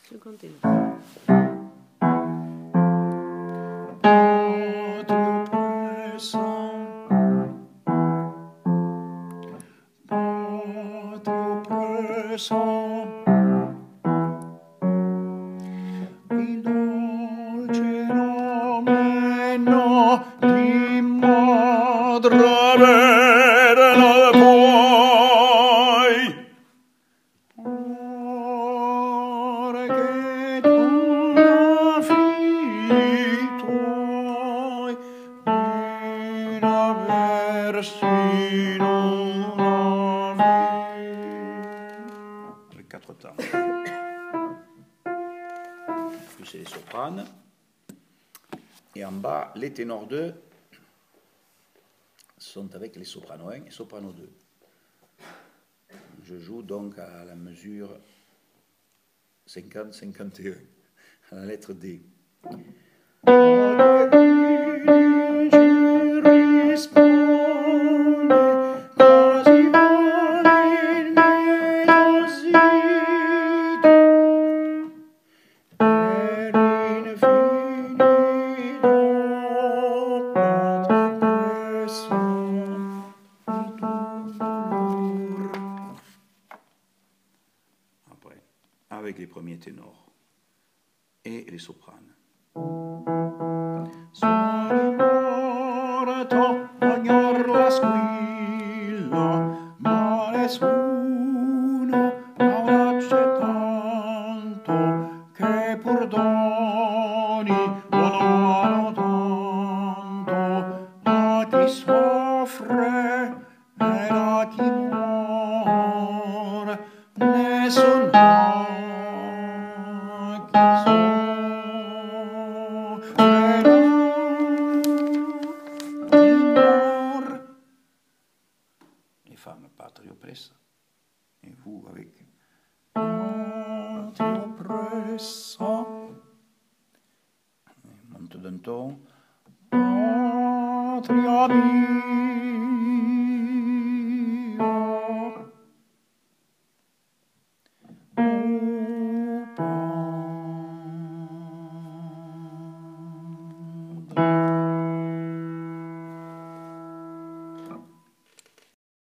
Tu continues. Patrio pressam, patrio pressam, in dolce nomeno di Madre Verna poi, perché tu da figli tuoi in aversi non avevi. Les quatre temps. Puis c'est les sopranes. Et en bas, les ténors 2 sont avec les sopranos 1 et soprano 2. Je joue donc à la mesure 50-51, à la lettre D. Après, avec les premiers ténors et les sopranes. Sono morto ognor la squilla, ma nessuno avrà tanto che pur doni buono tanto a chi soffre e a chi muore, nessun ha chi soffre. Les femmes patrio pressa, et vous avec patrio pressa. Monte d'un ton, patria mia.